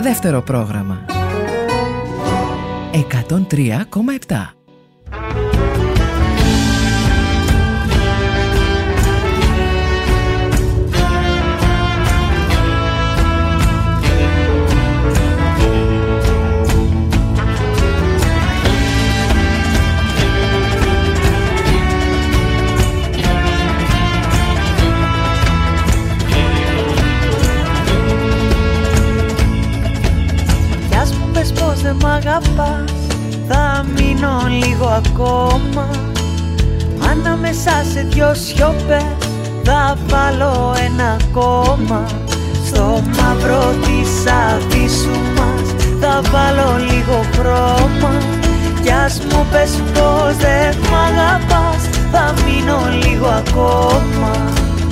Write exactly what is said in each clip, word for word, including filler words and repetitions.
δεύτερο πρόγραμμα. εκατόν τρία κόμμα επτά. Δεν μ' αγαπάς, θα μείνω λίγο ακόμα. Ανάμεσα σε δυο σιωπές θα βάλω ένα κόμμα. Στο μαύρο της αβύσσου μας θα βάλω λίγο χρώμα. Κι ας μου πες πως δεν μ' αγαπάς, θα μείνω λίγο ακόμα.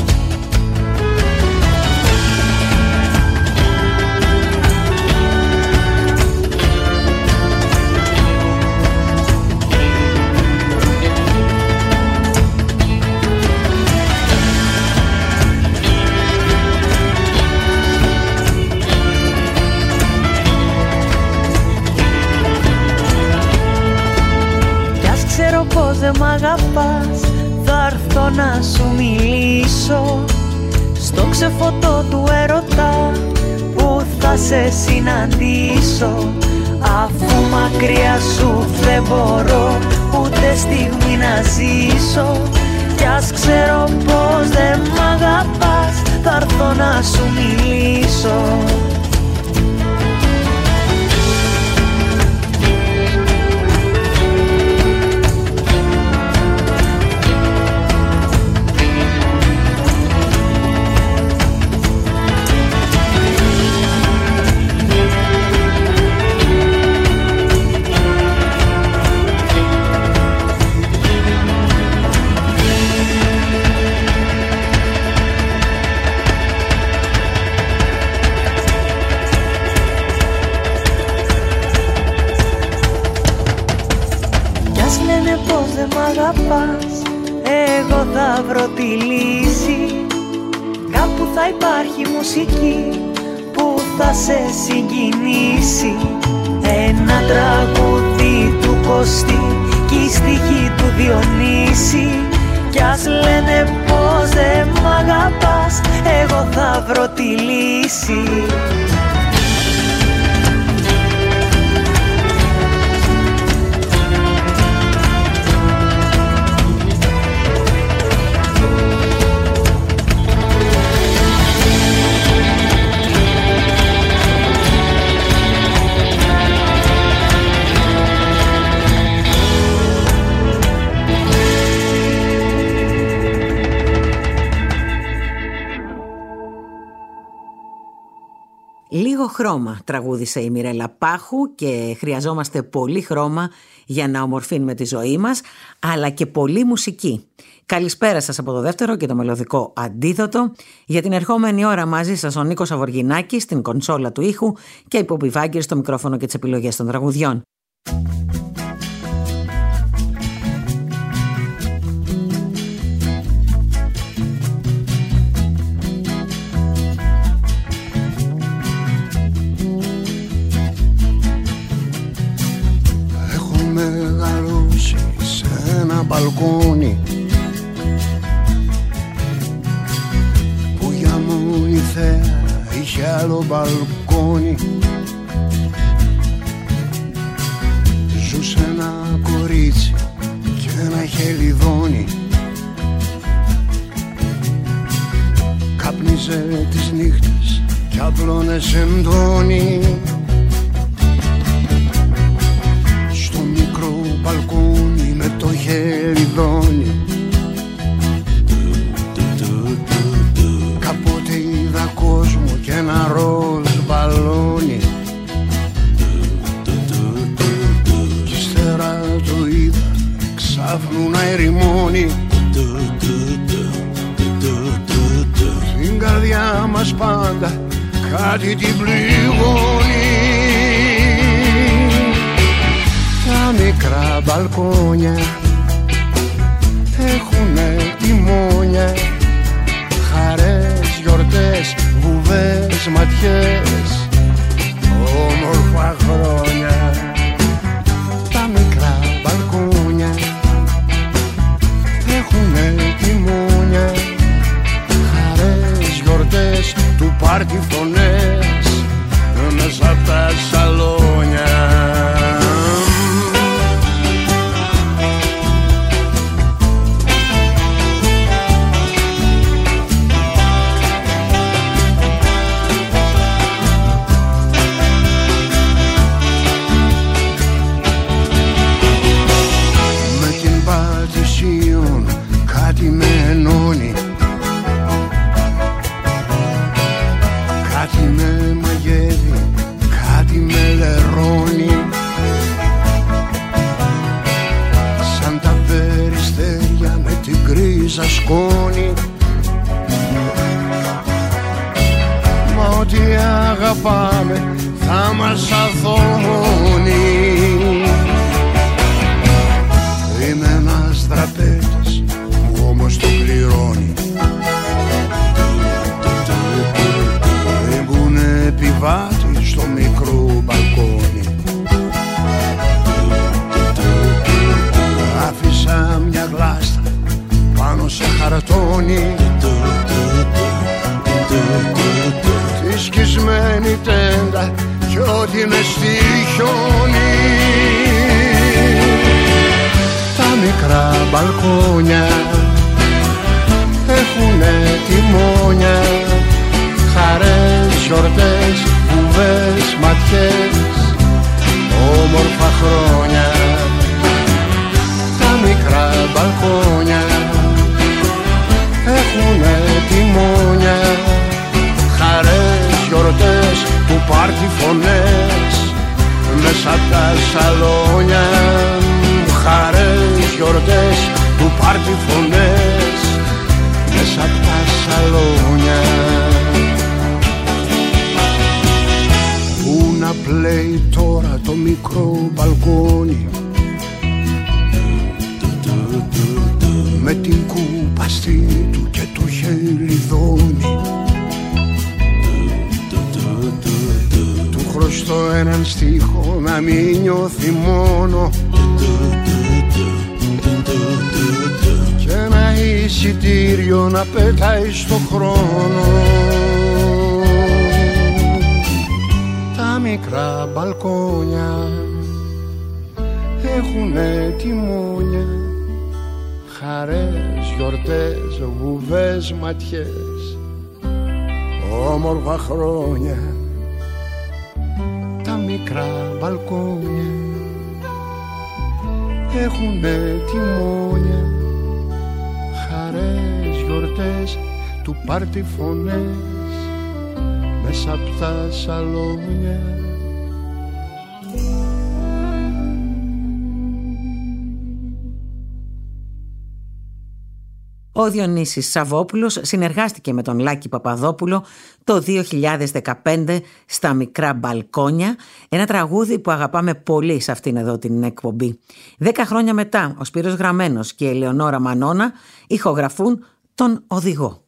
Πως δεν μ' αγαπάς, θα έρθω να σου μιλήσω στο ξεφωτό του έρωτα που θα σε συναντήσω. Αφού μακριά σου δεν μπορώ ούτε στιγμή να ζήσω. Κι ας ξέρω πως δεν μ' αγαπάς, θα έρθω να σου μιλήσω. Εγώ θα βρω τη λύση. Κάπου θα υπάρχει μουσική που θα σε συγκινήσει. Ένα τραγούδι του Κωστή κι η στίχη του Διονύση. Κι ας λένε πως δεν μ' αγαπάς, εγώ θα βρω τη λύση. Λίγο χρώμα τραγούδισε η Μιρέλα Πάχου και χρειαζόμαστε πολύ χρώμα για να ομορφύνουμε τη ζωή μας, αλλά και πολύ μουσική. Καλησπέρα σας από το δεύτερο και το μελωδικό αντίδοτο. Για την ερχόμενη ώρα μαζί σας ο Νίκος Αβοργινάκης στην κονσόλα του ήχου και η Πόπη Βάγκερ στο μικρόφωνο και τις επιλογές των τραγουδιών. Μεγαλώσει σε ένα μπαλκόνι που για μόνη θέα είχε άλλο μπαλκόνι. Ζούσε ένα κορίτσι και ένα χελιδόνι. Κάπνιζε τις νύχτες κι απλώνε σεντόνι. Μπαλκόνι με το χελιδόνι. Κάποτε είδα κόσμο και ένα ροζ μπαλόνι. Κι ύστερα το είδα ξάφνου να ερημώνει. Στην καρδιά μας πάντα κάτι την πληγώνει. Τα μικρά μπαλκόνια έχουνε τιμόνια, χαρές, γιορτές, βουβές, ματιές. όμορφα χρόνια. Τα μικρά μπαλκόνια έχουνε τιμόνια, χαρές, γιορτές, του πάρτι φωνές μέσα απ' τα σαλόνια. Κάτι με ενώνει, κάτι με μαγεύει, κάτι με λερώνει. Σαν τα περιστέρια με την γκρίζα σκόνη. Μα ό,τι αγαπάμε θα μας αθώνει. Είμαι ένας δραπέτης που όμως το πληρώνει. Ήμουν επιβάτη στο μικρό μπαλκόνι. Άφησα μια γλάστρα πάνω σε χαρτόνι, τη σκισμένη τέντα κι ό,τι με στη χιόνι. Τα μικρά μπαλκόνια έχουνε τιμόνια, χαρές, γιορτές, βουβές, ματιές, όμορφα χρόνια. Τα μικρά μπαλκόνια έχουνε τιμόνια, χαρές, γιορτές, του πάρτι φωνές μέσα απ' τα σαλόνια. Χαρές, γιορτές, του πάρτι φωνές μέσα απ' τα σαλόνια. Πού να πλέει τώρα το μικρό μπαλκόνι, με την κούπαστη του και το χελιδόνι. Του χρωστώ έναν στίχο να μην νιώθει μόνο και ένα εισιτήριο να πετάει στο χρόνο. Τα μικρά μπαλκόνια έχουνε τιμόνια, χαρές, γιορτές, βουβές, ματιές, όμορφα χρόνια. Τα μικρά μπαλκόνια έχουνε τιμόνια, χαρές, γιορτές, του πάρτι φωνές μέσα απ' τα σαλόνια. Ο Διονύσης Σαββόπουλος συνεργάστηκε με τον Λάκη Παπαδόπουλο το δύο χιλιάδες δεκαπέντε στα Μικρά Μπαλκόνια, ένα τραγούδι που αγαπάμε πολύ σε αυτήν εδώ την εκπομπή. Δέκα χρόνια μετά ο Σπύρος Γραμμένος και η Ελεονόρα Μανώνα ηχογραφούν τον Οδηγό.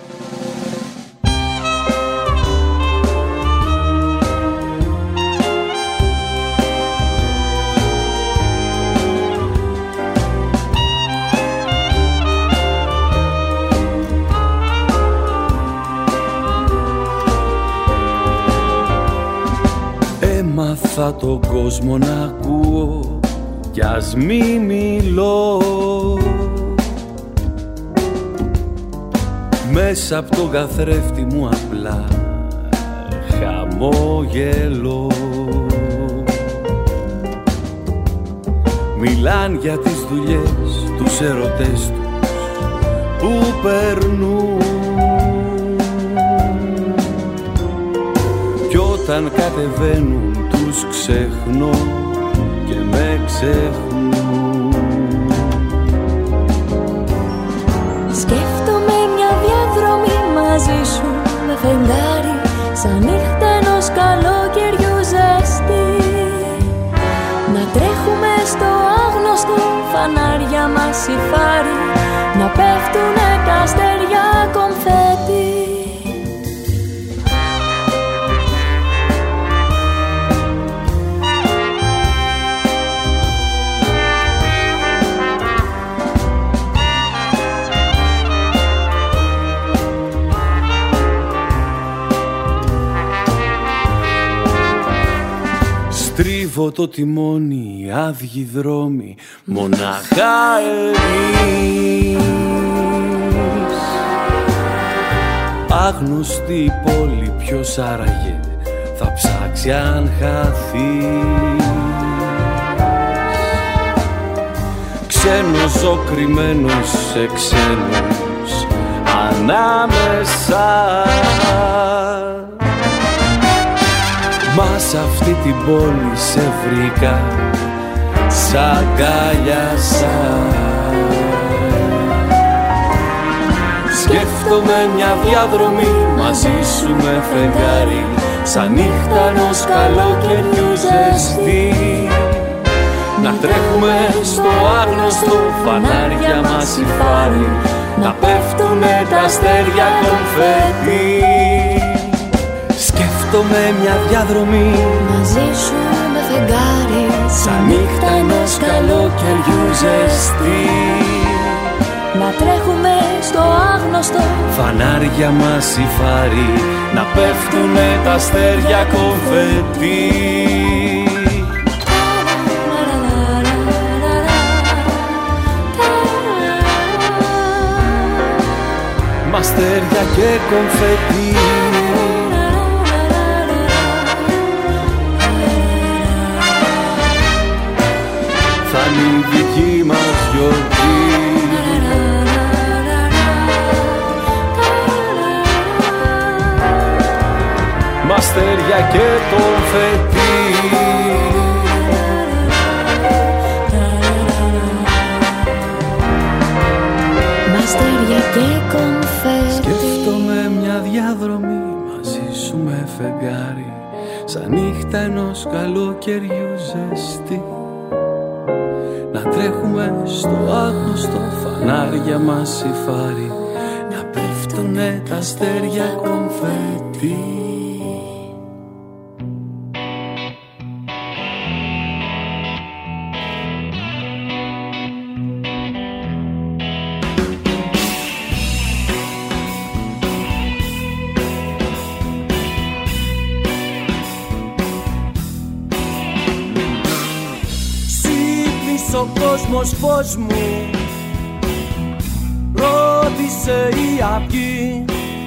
Έμαθα τον κόσμο να ακούω κι ας μη μιλώ, μέσα απ' τον καθρέφτη μου απλά χαμόγελο. Μιλάν για τις δουλειές, τους ερωτές τους που περνούν, κι όταν κατεβαίνουν τους ξεχνώ και με ξεχνούν. Σκέφτομαι μια διαδρομή μαζί σου με φεγγάρι, σαν νύχτα ενός καλοκαιριού ζεστή. Να τρέχουμε στο άγνωστο, φανάρια μας οι φάροι, να πέφτουνε τα αστέρια κομφέτι. Οδεύω το τιμόνι, άδειοι δρόμοι, μονάχα εμείς. Άγνωστη πόλη, ποιος άραγε θα ψάξει αν χαθεί. Ξένος ο κρυμμένος σε ξένος ανάμεσα. Μα σ' αυτή την πόλη σε βρήκα, σ' αγκάλιασα. Σκέφτομαι μια διαδρομή μαζί σου με φεγγάρι, σαν νύχτα ενός καλοκαιριού ζεστή. Να τρέχουμε στο άγνωστο, φανάρια μας οι φάροι, να πέφτουνε τα αστέρια κονφέτη. Σκέφτομαι μια διαδρομή μαζί σου με φεγγάρι, σαν νύχτα ενός καλοκαιριού ζεστή. Να τρέχουμε στο άγνωστο, φανάρια μας οι φάροι, να πέφτουνε τα αστέρια κονφέτη. Μ' αστέρια και κονφέτη. Θα είναι η δική μας γιορτή. Μ' αστέρια και κονφέτη. μ' αστέρια και κονφέτη. Σκέφτομαι μια διάδρομη μαζί σου με φεγγάρι, σαν νύχτα ενός καλοκαιριού ζεστή. Να τρέχουμε στο άγνωστο, φανάρια μας οι φάροι, να πέφτουνε τα αστέρια κονφέτη. Ο κόσμος φως μου, ρώτησε η αυγή.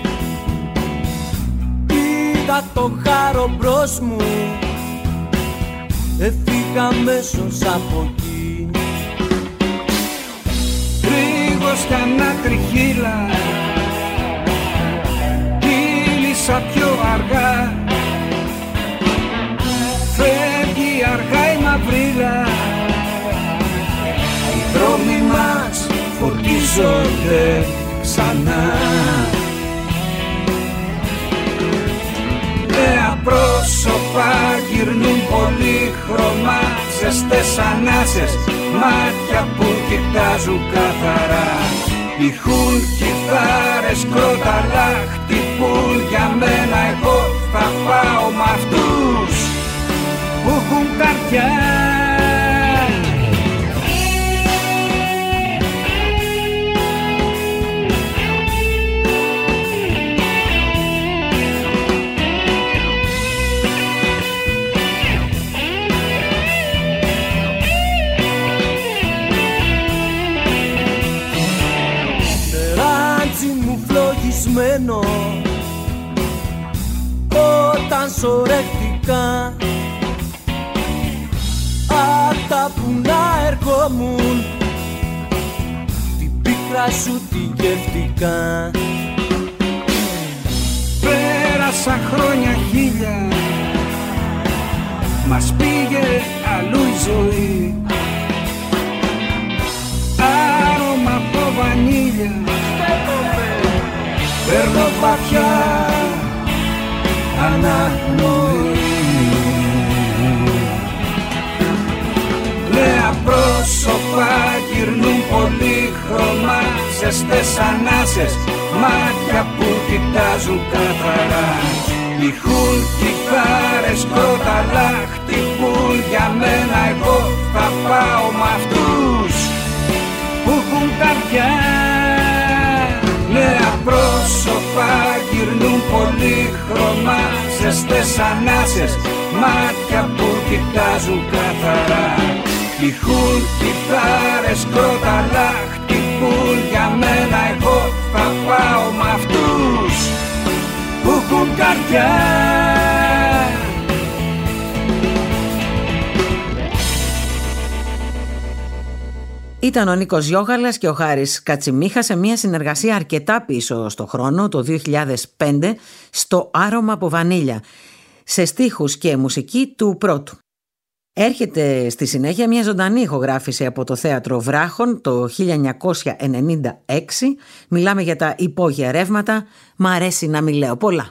Είδα το χάρο μπρος μου, έφυγα αμέσως από εκεί. Ρίγος κι ανάτριχύλα, κύλησα πιο αργά. Φεύγει αργά η μαυρίλα, οι δρόμοι μας φορτίζονται ξανά. Νέα πρόσωπα γυρνούν πολύχρωμα, ζεστές ανάσες, μάτια που κοιτάζουν καθαρά. Ηχούν κιθάρες, κρόταλα, χτυπούν για μένα. Εγώ θα πάω μ' αυτούς που έχουν καρδιά. Όταν σωρεύτηκα απ' τα βουνά ερχόμουν, την πίκρα σου τη γεύτηκα. Πέρασα χρόνια χίλια, μας πήγε αλλού η ζωή. Άρωμα από βανίλια, παίρνω βαθιά αναπνοή. Νέα πρόσωπα γυρνούν πολύχρωμα, ζεστές ανάσες, μάτια που κοιτάζουν καθαρά. Ηχούν κιθάρες, κρόταλα, χτυπούν για μένα. Εγώ θα πάω μ' αυτούς που έχουν καρδιά. Νέα πρόσωπα γυρνούν πολύχρωμα, ζεστές ανάσες, μάτια που κοιτάζουν καθαρά. Τυχούν κιθάρες κρόταλα, χτυπούν για μένα, εγώ θα πάω μ' αυτούς που έχουν καρδιά. Ήταν ο Νίκος Γιώγαλας και ο Χάρης Κατσιμίχα σε μια συνεργασία αρκετά πίσω στο χρόνο, το δύο χιλιάδες πέντε, στο Άρωμα από Βανίλια, σε στίχους και μουσική του πρώτου. Έρχεται στη συνέχεια μια ζωντανή ηχογράφηση από το Θέατρο Βράχων το χίλια εννιακόσια ενενήντα έξι. Μιλάμε για τα υπόγεια ρεύματα. Μ' αρέσει να μην λέω πολλά.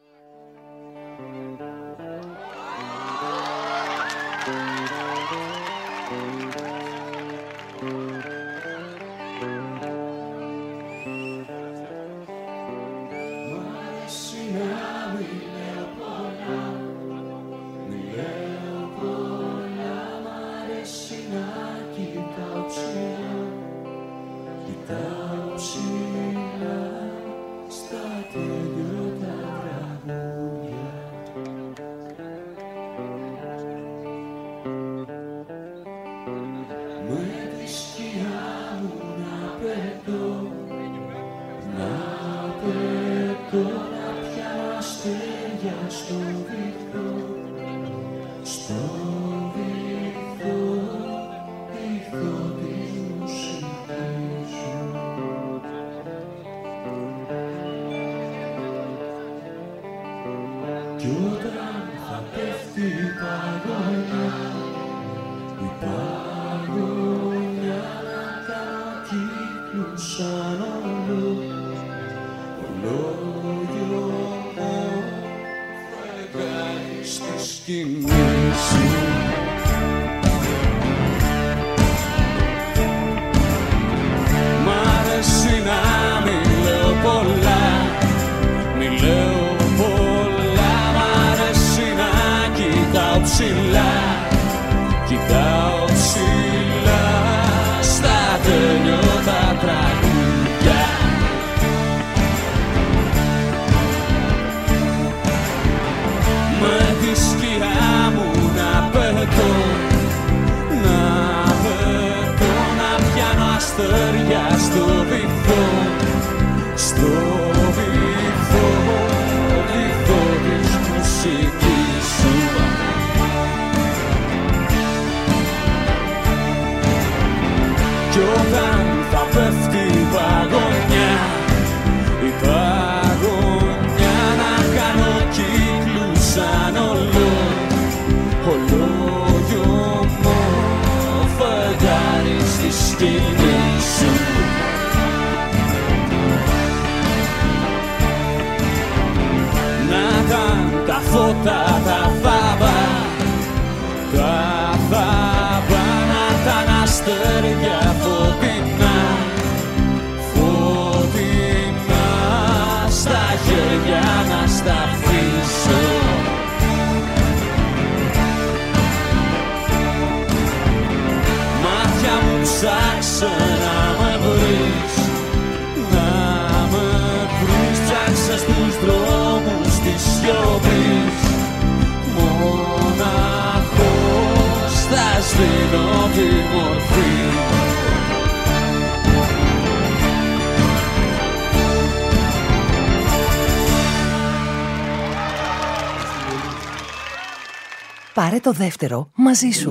Πάρε το δεύτερο μαζί σου.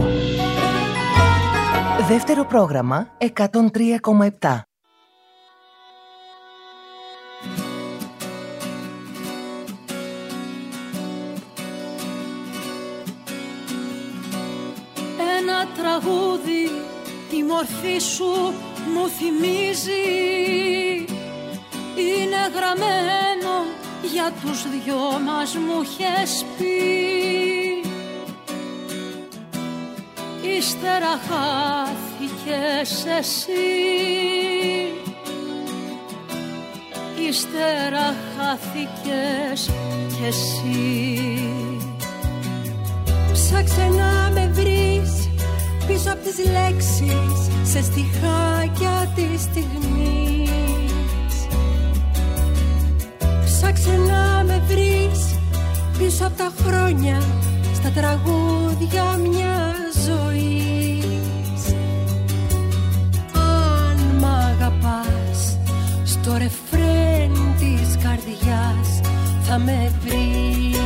Δεύτερο πρόγραμμα εκατόν τρία κόμμα επτά. Ένα τραγούδι τη μορφή σου μου θυμίζει. Είναι γραμμένο για τους δυο μας μου είχες πει. Ύστερα χάθηκες εσύ. Ύστερα χάθηκες κι εσύ. Ψάξε να με βρεις πίσω απ' τις λέξεις, σε στιχάκια της στιγμής. Ψάξε να με βρεις πίσω απ' τα χρόνια, στα τραγούδια μια ζωής. Αν μ' αγαπάς, στο ρεφρέν της καρδιάς θα με βρεις.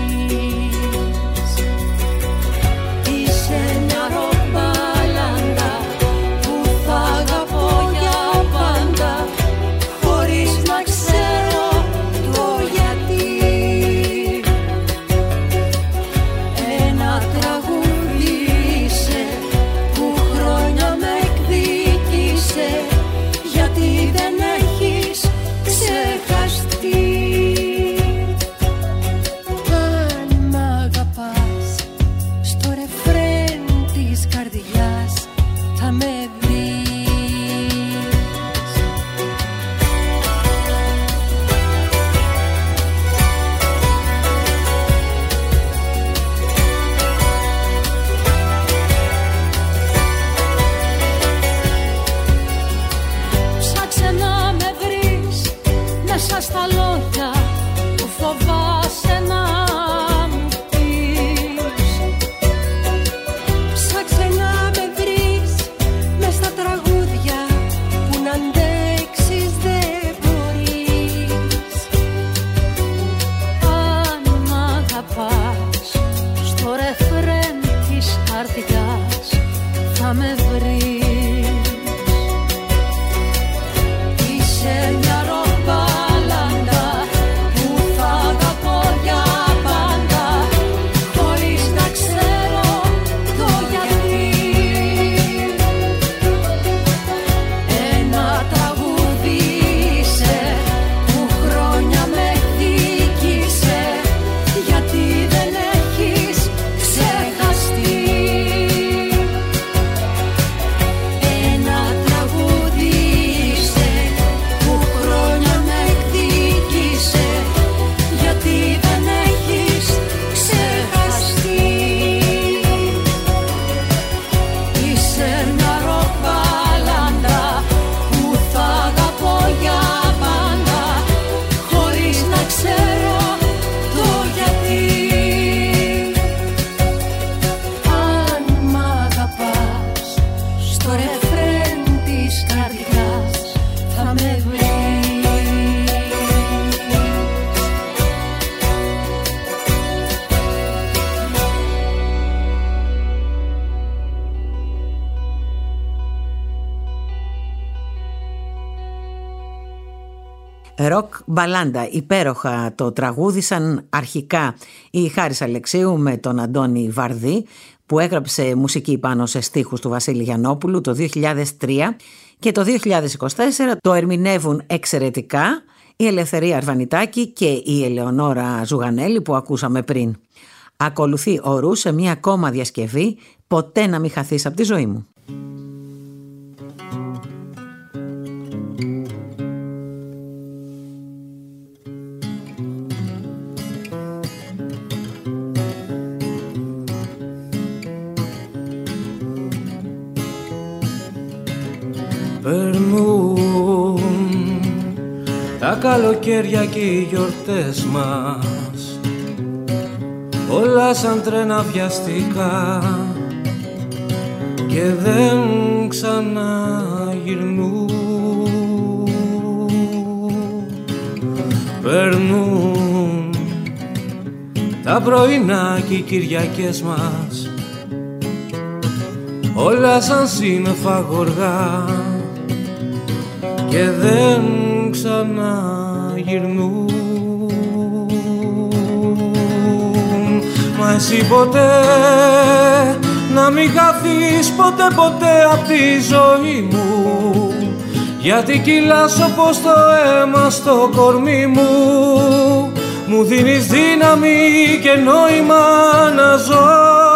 Είσαι μια ρομπάλαντα που θα αγαπώ για πάντα, χωρίς να ξέρω το γιατί. Ένα τραγούδι είσαι που χρόνια με εκδίκησε, γιατί δεν έχεις ξεχαστεί. Αν μ' αγαπάς, στο ρεφρέν της καρδιάς θα με βρεις. Ψάξε να με βρεις μέσα στα λόγια που φοβάσαι να μου πεις. Ψάξε να με βρεις μες στα τραγούδια που να αντέξεις δεν μπορείς. Αν μ' αγαπάς, στο ρεφρέν της καρδιάς θα με βρεις. Είσαι μια ρομπάλαντα που θα αγαπώ για πάντα, χωρίς να ξέρω το γιατί. Ένα τραγούδι είσαι που χρόνια με εκδίκησε, γιατί δεν έχεις ξεχαστεί. Ένα τραγούδι είσαι που χρόνια με εκδίκησε, γιατί δεν έχεις ξεχαστεί. Είσαι μια ρομπάλαντα που θα αγαπώ για πάντα, χωρίς να ξέρω το γιατί. Αν μ' αγαπάς, στο ρεφρέν της καρδιάς θα με βρεις. Ροκ μπαλάντα, υπέροχα το τραγούδισαν αρχικά η Χάρης Αλεξίου με τον Αντώνη Βαρδί, που έγραψε μουσική πάνω σε στίχους του Βασίλη Γιαννόπουλου το δύο χιλιάδες τρία, και το δύο χιλιάδες είκοσι τέσσερα το ερμηνεύουν εξαιρετικά η Ελευθερία Αρβανιτάκη και η Ελεονόρα Ζουγανέλη που ακούσαμε πριν. Ακολουθεί ο Ρου σε μια ακόμα διασκευή, «Ποτέ να μην χαθείς από τη ζωή μου». Περνούν τα καλοκαίρια και οι γιορτές μας, όλα σαν τρένα βιαστικά και δεν ξαναγυρνούν. Περνούν τα πρωινά και οι Κυριακές μας, όλα σαν σύννεφα γοργά και δεν ξαναγυρνούν. Μα εσύ ποτέ να μην χαθείς ποτέ ποτέ απ' τη ζωή μου, γιατί κυλάς όπως το αίμα στο κορμί μου. Μου δίνεις δύναμη και νόημα να ζω.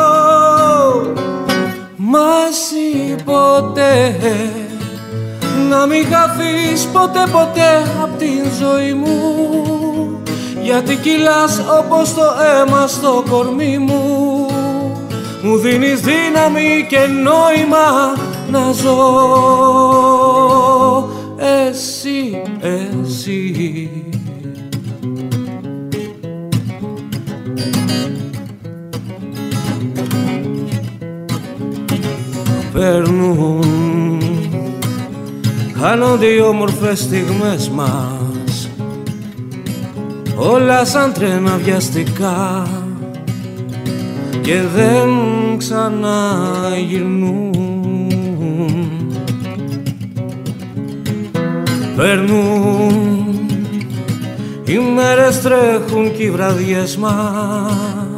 Μα εσύ ποτέ να μην χαθείς ποτέ ποτέ απ' την ζωή μου, γιατί κυλάς όπως το αίμα στο κορμί μου. Μου δίνεις δύναμη και νόημα να ζω. Εσύ, εσύ. περνούν, χάνονται οι όμορφες στιγμές μας, όλα σαν τρένα βιαστικά και δεν ξαναγυρνούν. Περνούν, οι μέρες τρέχουν κι οι βραδιές μας,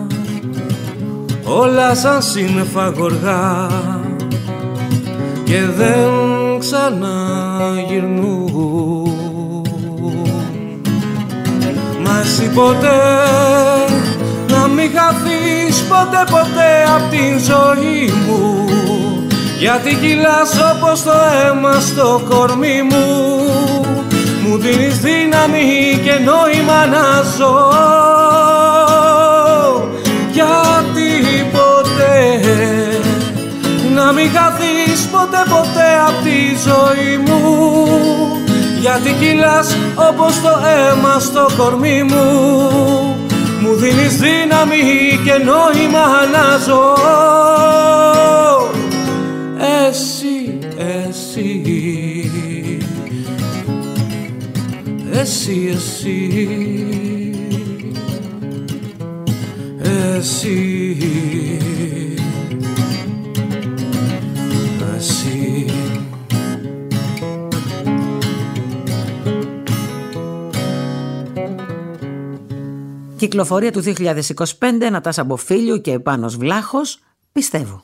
όλα σαν σύννεφα γοργά και δεν ξαναγυρνούν. Μα εσύ ποτέ να μην χαθείς ποτέ ποτέ απ' την ζωή μου, γιατί κυλάς όπως το αίμα στο κορμί μου, μου δίνεις δύναμη και νόημα να ζω. Γιατί ποτέ να μην χαθείς ποτέ ποτέ απ' τη ζωή μου, γιατί κυλάς όπως το αίμα στο κορμί μου, μου δίνεις δύναμη και νόημα να ζω. Εσύ, εσύ, εσύ, εσύ, εσύ, εσύ. Κυκλοφορία του δύο χιλιάδες είκοσι πέντε, Νατάσα Μποφίλιου και Πάνος Βλάχος, πιστεύω.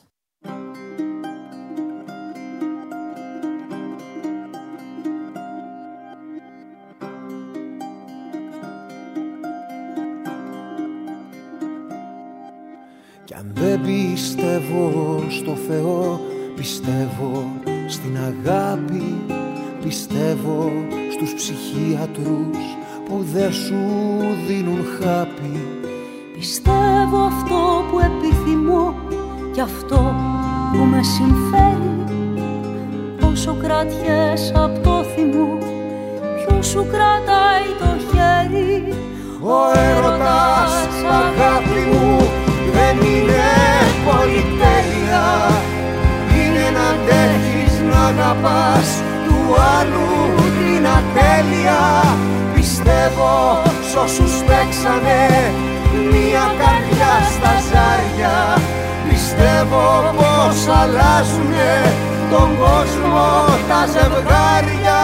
Κι αν δεν πιστεύω στο Θεό, πιστεύω στην αγάπη, πιστεύω στους ψυχίατρους που δεν σου δίνουν χάπι. Πιστεύω αυτό που επιθυμώ και αυτό που με συμφέρει. Όσο κρατιές απ' το θυμό, ποιος σου κρατάει το χέρι. Ο έρωτας, αγάπη μου, δεν είναι πολυτέλεια. Είναι να αντέχεις να αγαπάς του άλλου την ατέλεια. Πιστεύω σ' όσους παίξανε μια καρδιά στα ζάρια. Πιστεύω πως αλλάζουνε τον κόσμο τα ζευγάρια.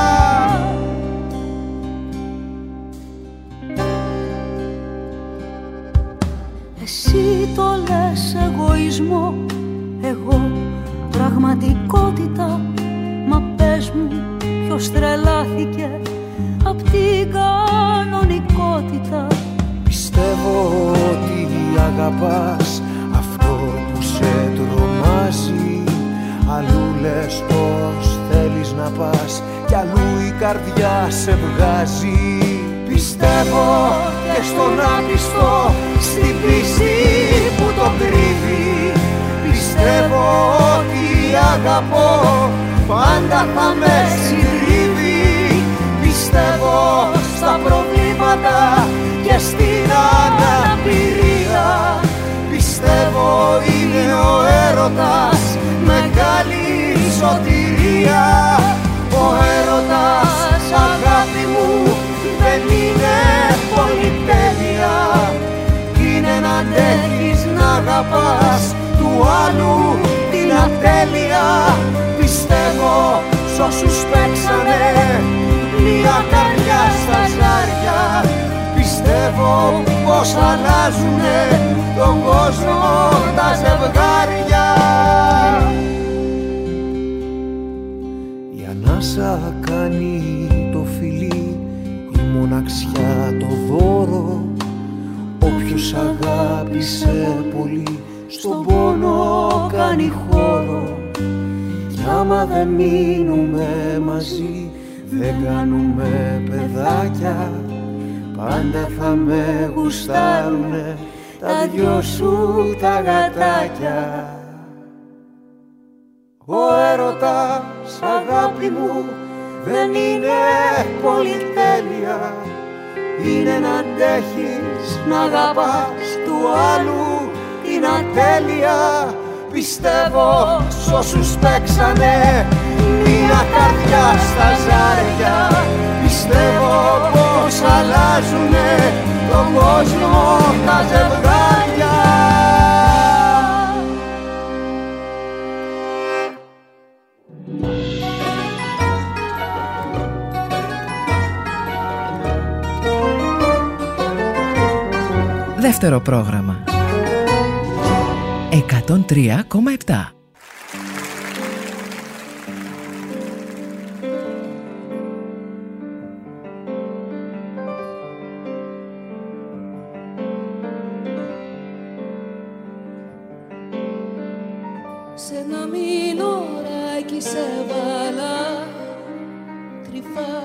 Εσύ το λες εγωισμό, εγώ πραγματικότητα. Μα πες μου ποιος τρελάθηκε απ' την κανονικότητα. Πιστεύω ότι αγαπάς αυτό που σε τρομάζει. Αλλού λες πως θέλεις να πας κι αλλού η καρδιά σε βγάζει. Πιστεύω και στον άπιστο, στην πίστη που το κρύβει. Πιστεύω ότι αγαπώ, πάντα θα με συντρίβει. Πιστεύω στα προβλήματα και στην αναπηρία. Πιστεύω είναι ο έρωτας μεγάλη σωτηρία. Ο έρωτας, αγάπη μου, δεν είναι πολυτέλεια. Είναι να αντέχεις να αγαπάς του άλλου την ατέλεια. Πιστεύω σ' όσους παίξανε μια καρδιά στα ζάρια. Πιστεύω πως αλλάζουνε τον κόσμο τα ζευγάρια. Η ανάσα κάνει το φιλί, η μοναξιά το δώρο. Όποιος αγάπησε πολύ στον πόνο κάνει χώρο. Κι άμα δεν μείνουμε μαζί, δεν κάνουμε παιδάκια, πάντα θα με γουστάρουνε τα δυο σου τα γατάκια. Ο έρωτας, αγάπη μου, δεν είναι πολυτέλεια. Είναι να αντέχεις να αγαπάς του άλλου την ατέλεια. πιστεύω σ' όσους παίξανε μια καρδιά στα ζάρια. Πιστεύω πως αλλάζουνε τον κόσμο τα ζευγάρια. Δεύτερο πρόγραμμα εκατόν τρία κόμμα επτά. Σε ένα μηνωράκι σε βάλα κρυφά,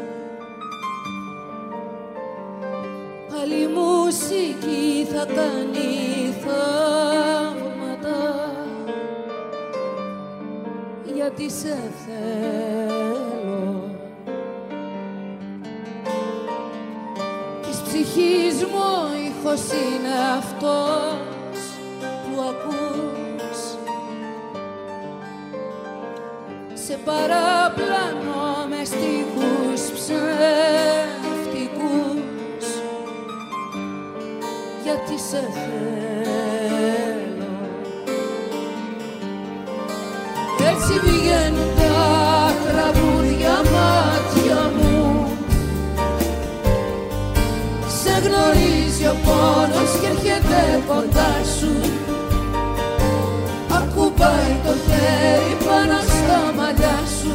πάλι μουσική θα κάνει θαύματα, γιατί σε θέλω. Της ψυχής μου ο ήχος είναι αυτός που ακούς, σε παραπλανώ με στίχους ψεύτικους, γιατί σε θέλω. Έτσι βγαίνουν τα τραγούδια μάτια μου, σε γνωρίζει ο πόνος και έρχεται κοντά σου, ακουμπάει το χέρι πάνω στα μαλλιά σου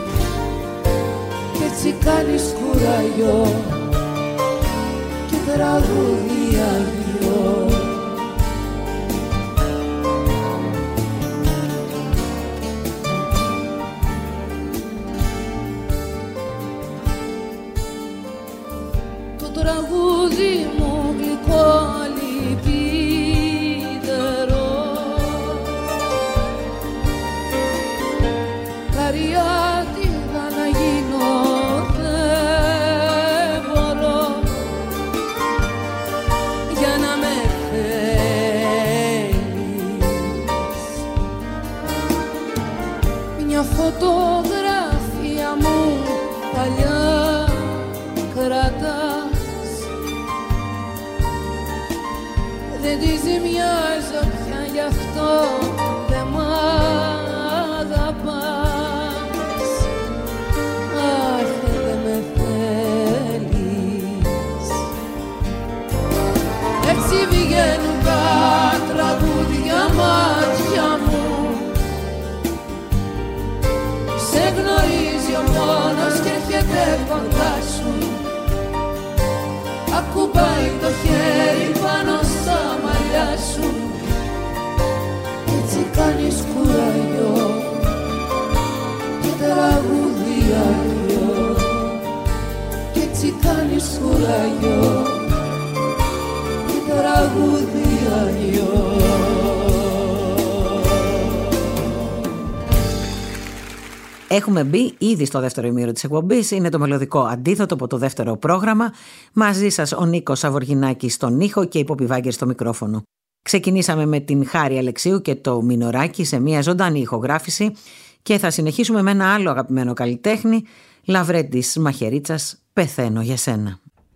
κι έτσι κάνεις κουραγιό και τραγούδι αγριό. Το τραγούδι μου γλυκό λυπητερό, καριάτιδα να γίνω δεν μπορώ, για να με θέλεις. Μια φωτογραφία μου παλιά κρατάς, δεν τη ζημιάζω πια, γι' αυτό δεν μ' αγαπάς. Αχ, δεν με θέλεις. Έτσι βγαίνουν τα τραγούδια μάτια μου, σε γνωρίζει ο πόνος και έρχεται κοντά σου, ακουμπάει το χέρι πάνω στα μαλλιά σου, έτσι κάνεις κουραγιό και τραγούδι αγριό, κι έτσι κάνεις κουραγιό και τραγούδι αγριό. Έχουμε μπει ήδη στο δεύτερο ημίωρο της εκπομπής. Είναι το μελωδικό αντίθετο από το δεύτερο πρόγραμμα. Μαζί σας ο Νίκος Σαβοργινάκης στον ήχο και η Πόπη Βάγκερ στο μικρόφωνο. Ξεκινήσαμε με την Χάρη Αλεξίου και το Μινωράκι σε μια ζωντανή ηχογράφηση και θα συνεχίσουμε με ένα άλλο αγαπημένο καλλιτέχνη, Λαβρέντης Μαχαιρίτσας, «Πεθαίνω για σένα».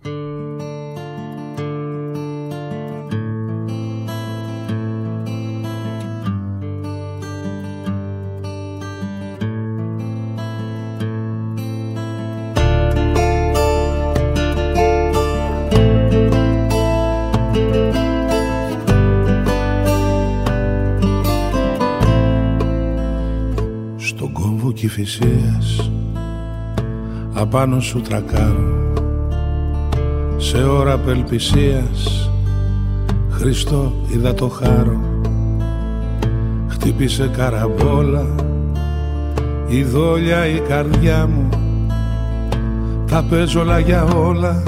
Κηφισίας απάνω σου τρακάρω, σε ώρα απελπισίας Χριστό είδα το χάρο. Χτύπησε καραμπόλα η δόλια η καρδιά μου, τα παίζω όλα για όλα,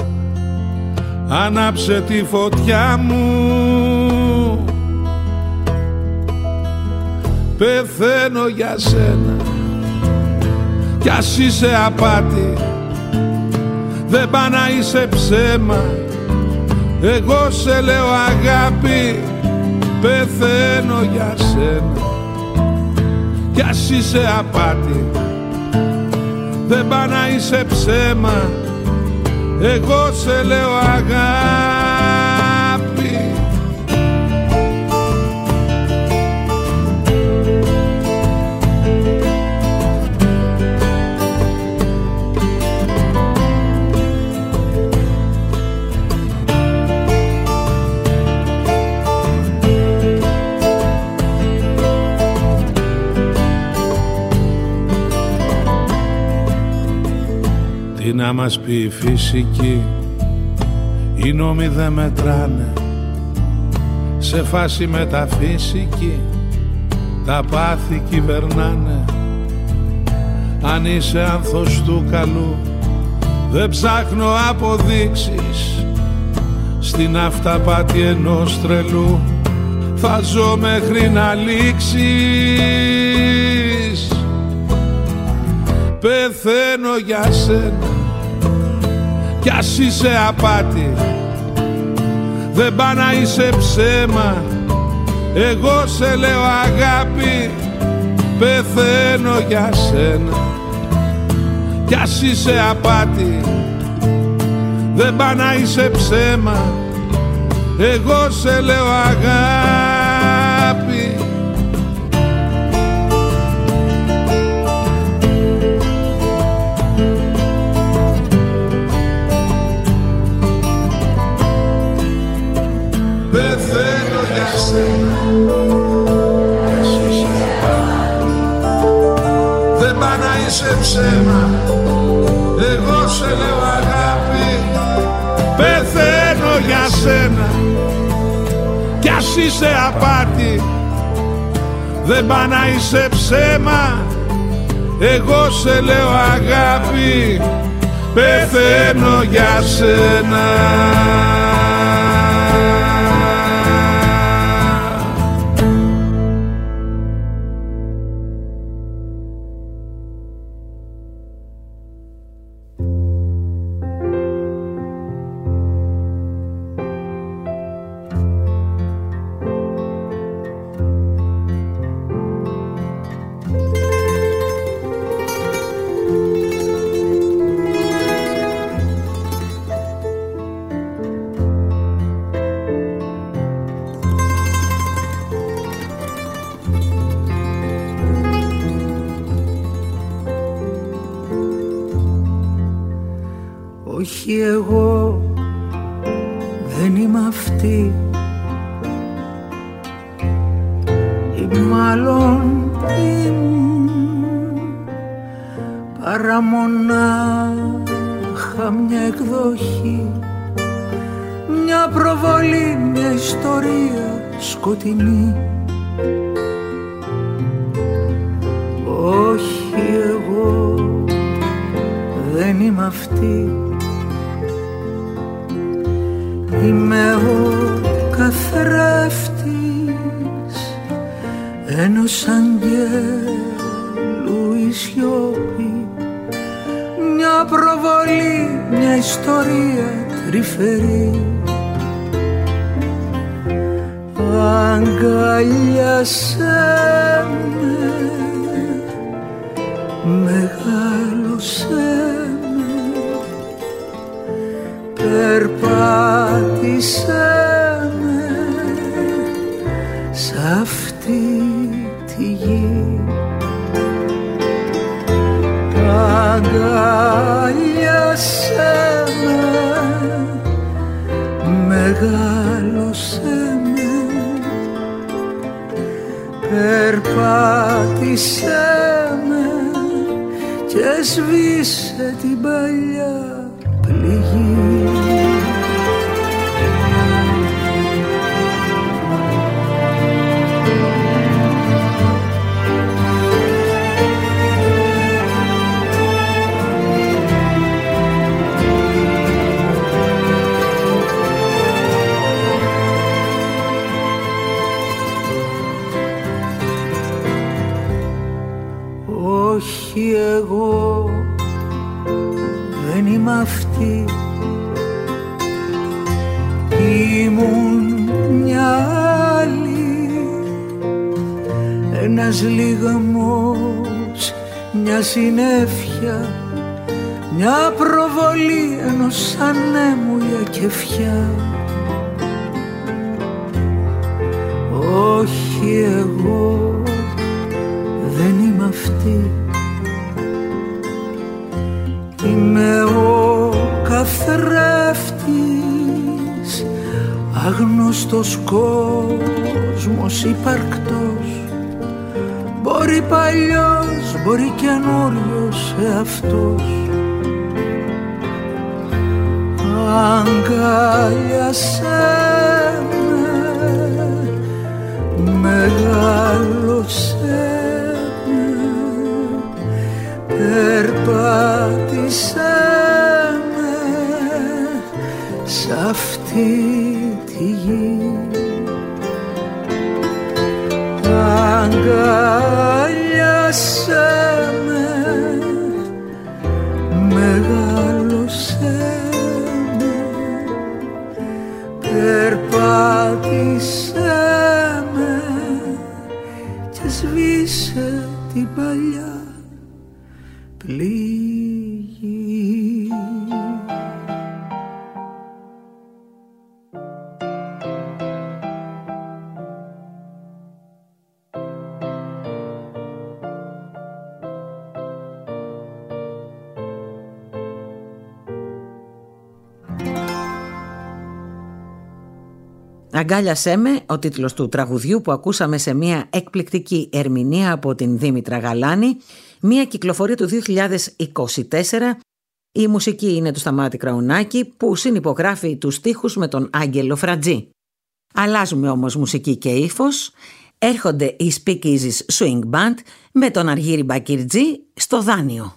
άναψε τη φωτιά μου. Πεθαίνω για σένα κι ας είσαι απάτη, δεν πά να είσαι ψέμα. Εγώ σε λέω αγάπη πεθαίνω για σένα. Κι ας είσαι απάτη, δεν πά να είσαι ψέμα, εγώ σε λέω αγάπη. Τι να μας πει η φυσική, οι νόμοι δεν μετράνε. Σε φάση μεταφυσική τα πάθη κυβερνάνε. Αν είσαι άνθος του καλού, δεν ψάχνω αποδείξεις. Στην αυταπάτη ενός τρελού θα ζω μέχρι να λήξεις. Πεθαίνω για σένα κι ας είσαι απάτη, δεν πά να είσαι ψέμα, εγώ σε λέω αγάπη. Πεθαίνω για σένα κι ας είσαι απάτη, δεν πά να είσαι ψέμα, εγώ σε λέω αγάπη. Πεθαίνω για σένα, δεν πά να είσαι ψέμα, εγώ σε λέω αγάπη. Πεθαίνω για σένα κι ας είσαι απάτη, δεν πά να είσαι ψέμα, εγώ σε λέω αγάπη. Πεθαίνω για σένα. Όχι, εγώ δεν είμαι αυτή, ή μάλλον ήμουν, παρά μονάχα μια εκδοχή, μια προβολή, μια ιστορία σκοτεινή. Όχι, εγώ δεν είμαι αυτή, είμαι ο καθρέφτης ενός αγγέλου η σιώπη, μια προβολή, μια ιστορία τρυφερή. Αγκαλιάσέ με, μεγάλωσέ με, περπάτησέ με σ' αυτή τη γη. Αγκαλιάσέ με, μεγάλωσέ με, περπάτησέ με και σβήσε την παλιά πληγή. Όχι, εγώ δεν είμαι αυτή, ήμουν μια άλλη, ένας λιγμός, μια συννέφεια, μια προβολή ενός ανέμου η ακεφιά. Όχι, εγώ δεν είμαι αυτή. Είμαι ο καθρέφτης, άγνωστος κόσμος υπαρκτός. Μπορεί παλιός, μπορεί καινούριος εαυτός. Αγκάλιασέ με, μεγάλωσέ με, περπάτησέ με σ' αυτή τη γη. Αγκάλιασέ με, μεγάλωσέ με, περπάτησέ με και σβήσε την παλιά πληγή. «Αγκάλιασέ με», ο τίτλος του τραγουδιού που ακούσαμε σε μια εκπληκτική ερμηνεία από την Δήμητρα Γαλάνη, μια κυκλοφορία του δύο χιλιάδες είκοσι τέσσερα. Η μουσική είναι του Σταμάτη Κραουνάκη που συνυπογράφει τους στίχους με τον Άγγελο Φρατζή. Αλλάζουμε όμως μουσική και ύφος. Έρχονται οι Speak Easy's Swing Band με τον Αργύρη Μπακυρτζή στο δάνειο.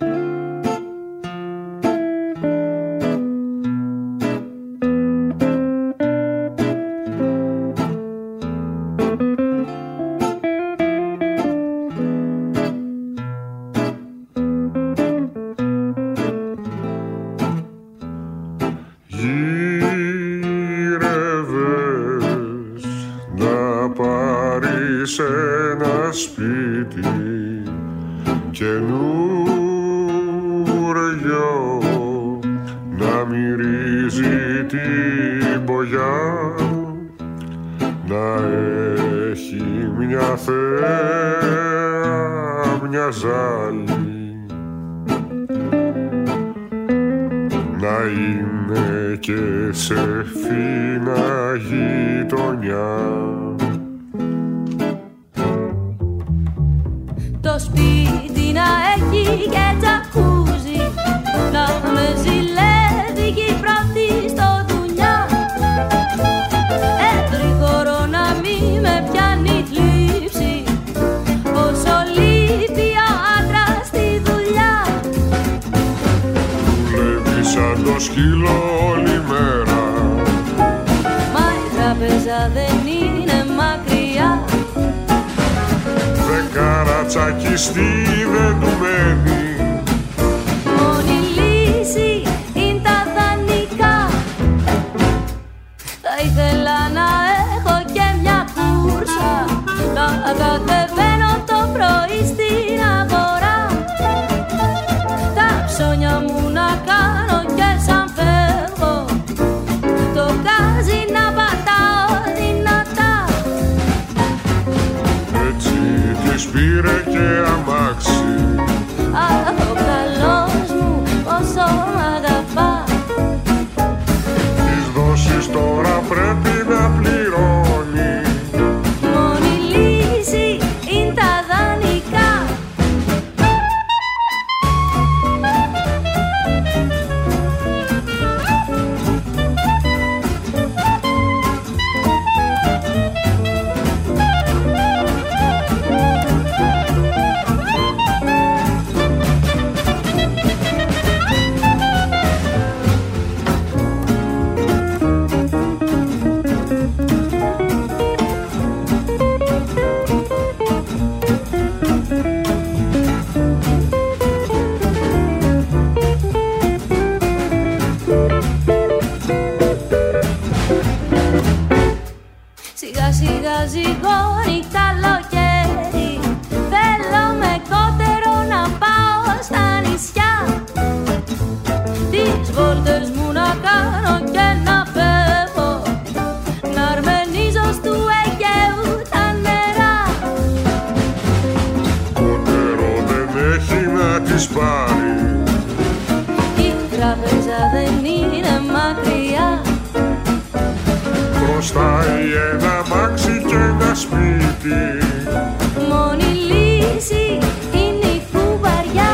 Το σπίτι να έχει και τζακούζι, να με ζηλεύει και η πρώτη στο δουλειά. Έτριγορο να μη με πιάνει θλίψη, πόσο λείπει άντρα στη δουλειά. Δουλεύει σαν το σκύλο όλη μέρα, μα η τράπεζα δεν είναι μακριά. Καρατσακιστή δεν του μένει, μόνη λύση είναι τα δανεικά. Θα ήθελα να έχω και μια κούρσα, να κατεβαίνω το πρωί στην αγορά. Τα ψώνια μου να κάνω και σαν φεύγω, το γκάζι να πατάω δυνατά. Έτσι της πήρε και αμάξι, αχ ο καλός μου πόσο μ' αγαπά. τις δόσεις τώρα πρέπει να πληρώνει, μόνη λύση είναι τα δανεικά. Σιγά σιγά ζυγώνει καλοκαίρι, στα νησιά, τις βόλτες μου να κάνω και να φεύγω, να αρμενίζω στου Αιγαίου τα νερά. Κότερο δεν έχει να τις πάρει, η τράπεζα δεν είναι μακριά, χρωστάει ένα μάξι και ένα σπίτι. μόνη λύση είναι η κουβαριά.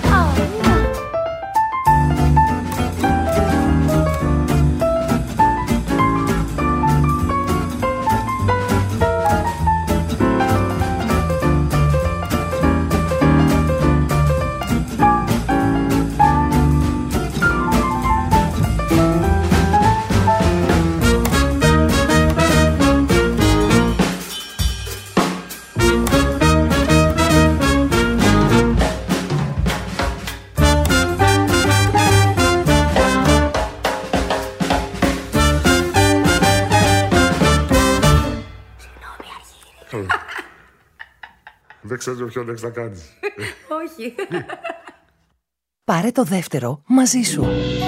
Δεν ξέρω ποιον έχεις να κάνεις. Όχι. Πάρε το δεύτερο μαζί σου.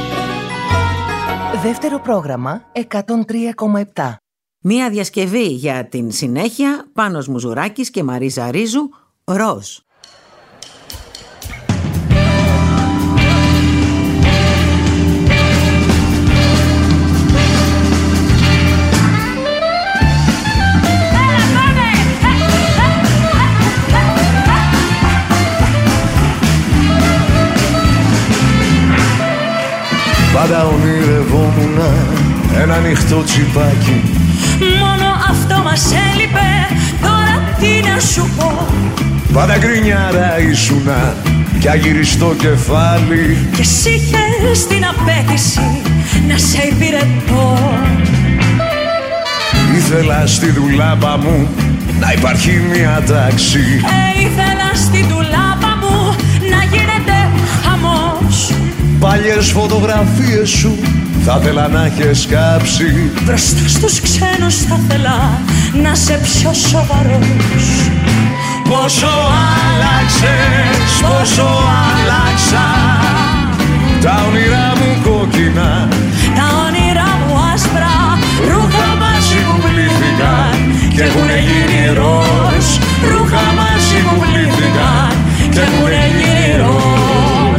Δεύτερο πρόγραμμα εκατόν τρία κόμμα επτά. Μία διασκευή για την συνέχεια, Πάνος Μουζουράκης και Μαρίζα Ρίζου, Ροζ. Πάντα ονειρευόμουν ένα ανοιχτό τσιπάκι, μόνο αυτό μας έλειπε, τώρα τι να σου πω. πάντα γκρινιάρα ήσουνα κι αγυριστό κεφάλι, Και εσύ είχες την απέτηση να σε υπηρετώ. ήθελα στη δουλάπα μου να υπάρχει μια τάξη, Ε, ήθελα στη ντουλάπα μου να γίνεται χαμός. παλιές φωτογραφίες σου θα θέλα να έχεις κάψει, Μπροστά στους ξένους θα θέλα να σε πιο σοβαρός. Πόσο άλλαξες, πόσο άλλαξα, τα όνειρά μου κόκκινα, τα όνειρά μου άσπρα, ρούχα μαζί μου πλήθηκαν και έχουνε γίνει ροζ, ρούχα μαζί μου πλήθηκαν και έχουνε γίνει ροζ.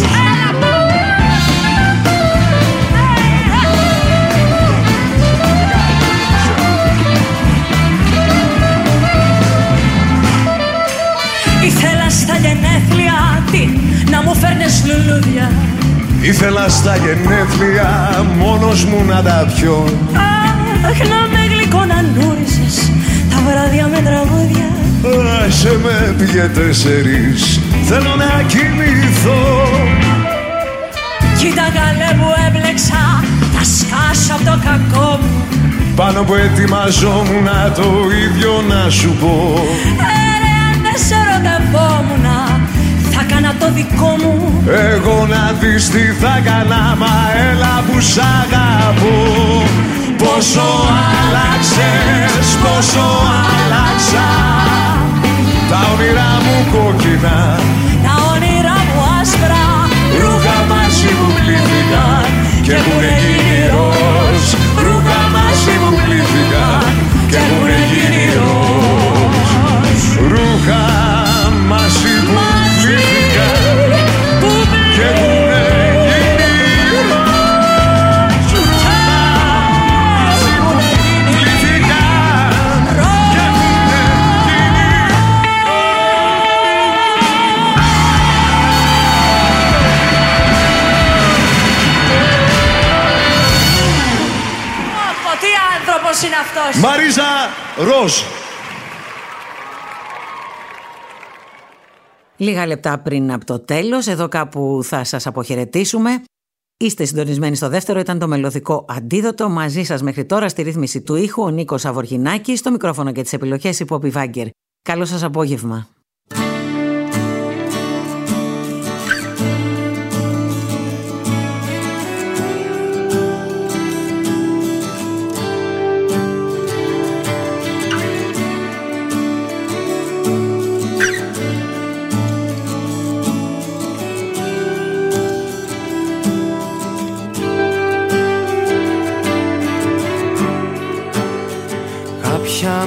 ήθελα στα γενέθλια τι, να μου φέρνες λουλούδια. Ήθελα στα γενέθλια μόνος μου να τα πιω, Αχ, να με γλυκονανούριζες τα βράδια με τραγούδια. άσε με πήγε τέσσερις, θέλω να κοιμηθώ. Κοίτα καλέ που έμπλεξα, θα σκάσω απ' το κακό μου. Πάνω που ετοιμαζόμουν το ίδιο να σου πω. Ε, ρε, αν δεν σε ερωτευόμουνα, θα κάνα το δικό μου. Εγώ να δεις τι θα κάνα, μα έλα που σ' αγαπώ. Πόσο άλλαξες, πόσο άλλαξα, τα όνειρά μου κόκκινα, τα όνειρά μου άσπρα, ρούχα μαζί μου πλήθηκαν και έχουνε γίνει ροζ, ρούχα μαζί μου πλήθηκαν και έχουνε γίνει ροζ, ρούχα μαζί μου πλήθηκαν και έχουνε γίνει ροζ, ρούχα μαζί μου πλήθηκαν και έχουνε γίνει τι άνθρωπος είναι αυτός. Μαρίζα Ροζ. Λίγα λεπτά πριν από το τέλος, εδώ κάπου θα σας αποχαιρετήσουμε. Είστε συντονισμένοι στο δεύτερο, ήταν το μελωδικό αντίδοτο. Μαζί σας μέχρι τώρα στη ρύθμιση του ήχου ο Νίκος Αβοργινάκης, στο μικρόφωνο και τις επιλογές η Πόπη Βάγκερ. Καλό σας απόγευμα.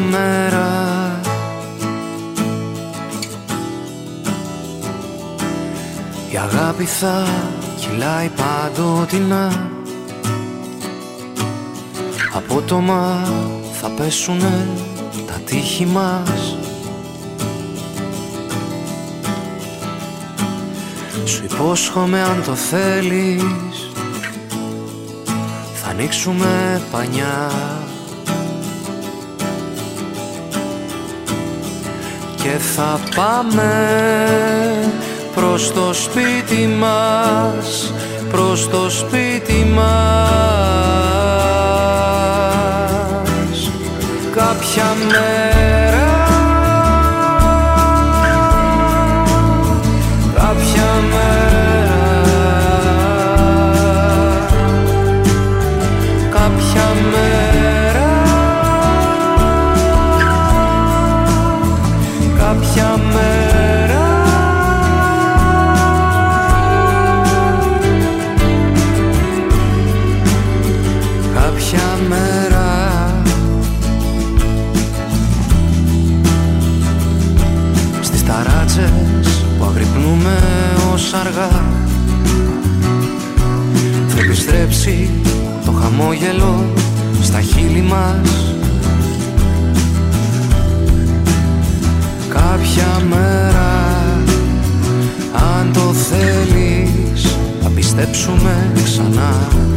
μέρα. Η αγάπη θα κυλάει παντοτινά. Απότομα θα πέσουνε τα τείχη μας. Σου υπόσχομαι αν το θέλεις θα ανοίξουμε πανιά και θα πάμε προς το σπίτι μας, προς το σπίτι μας κάποια μέρα, κάποια μέρα, κάποια μέρα, κάποια μέρα. Κάποια μέρα στις ταράτσες που αγρυπνούμε ως αργά θα επιστρέψει το χαμόγελο στα χείλη μας. Κάποια μέρα αν το θέλεις θα πιστέψουμε ξανά.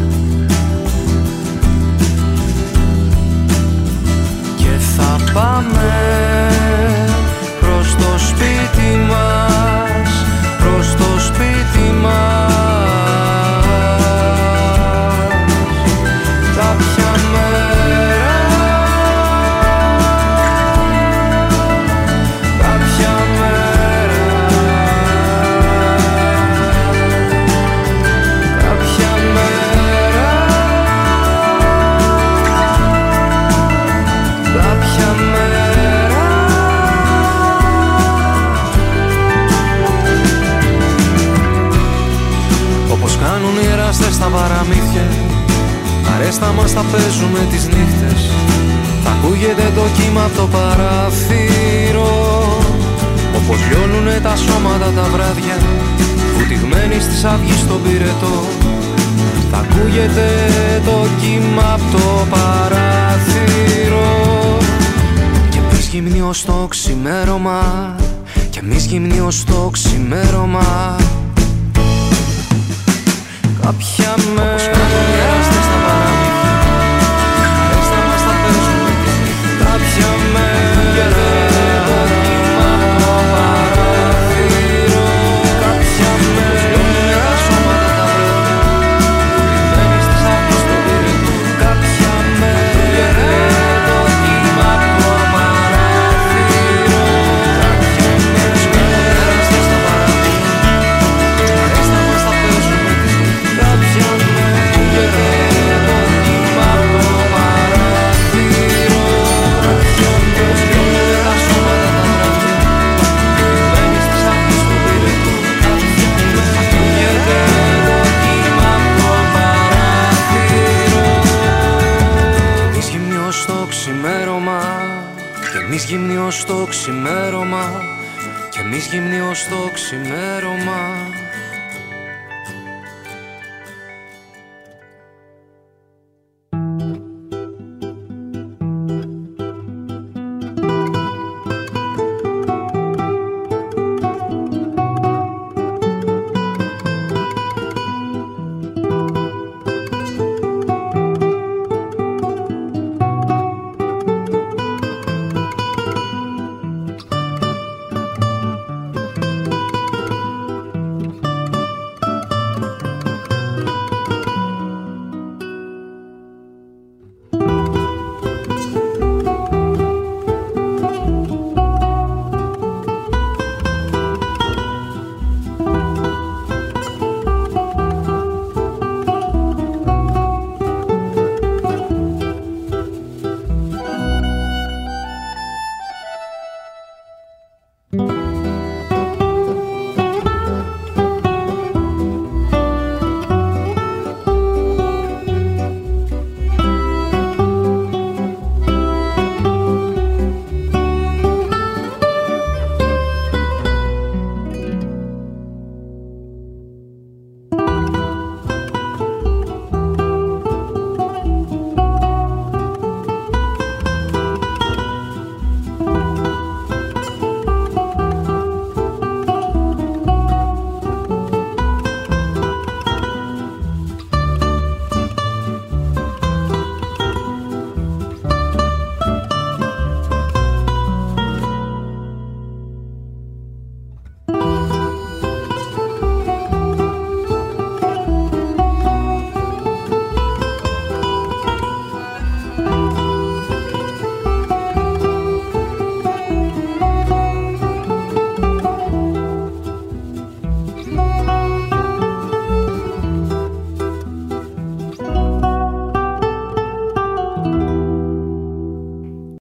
Θα πάμε προς το σπίτι μας, προς το σπίτι μας. Κάποια μέρα, κάποια μέρα, κάποια μέρα, κάποια μέρα. Όπως κάνουν οι εράστες στα παραμύθια, αρέστα μας τα παίζουμε τις νύχτες. Θα ακούγεται το κύμα από το παράθυρο, όπως λιώνουνε τα σώματα τα βράδια, βουτυγμένοι στις αυγής στον πυρετό. Θα ακούγεται το κύμα από το παράθυρο. Και εμείς γυμνοί ως το ξημέρωμα, και εμείς γυμνοί ως το ξημέρωμα. Κάποια μέρα, όπως κάνουν οι εράστες στα παραμύθια, αρέστα μας τα παίζουμε τις νύχτες. Κάποια μέρα, το κύμα από το παράθυρο. Κάποια μέρα, λιώνουνε τα σώματα τα βράδια, βουτυγμένοι στις αυγής στον πυρετό. Κάποια μέρα, το κύμα από το παράθυρο. Κάποια μέρα, όπως κάνουν οι εράστες στα παραμύθια, αρέστα μας τα παίζουμε τις νύχτες. Κάποια μέρα, το κύμα από το παράθυρο. Κάποια μέρα, λιώνουνε τα σώματα τα βράδια, βουτυγμένοι στις αυγής στον πυρετό. Κάποια μέρα, ακούγεται το κύμα από το παράθυρο. Εμείς γυμνοί ως το ξημέρωμα, και εμείς γυμνοί ως το ξημέρωμα, και εμείς γυμνοί ως το ξημέρωμα.